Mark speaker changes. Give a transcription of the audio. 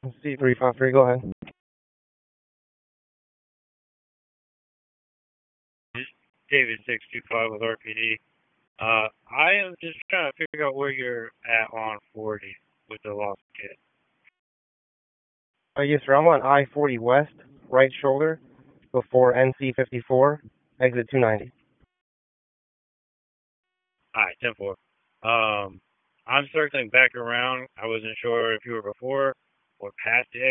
Speaker 1: C353, go ahead.
Speaker 2: David 625 with RPD. I am just trying to figure out where you're at on 40 with the lost kit.
Speaker 1: Yes, sir. I'm on I-40 West, right shoulder, before NC54, exit 290.
Speaker 2: Alright, 10-4. I'm circling back around. I wasn't sure if you were before or past the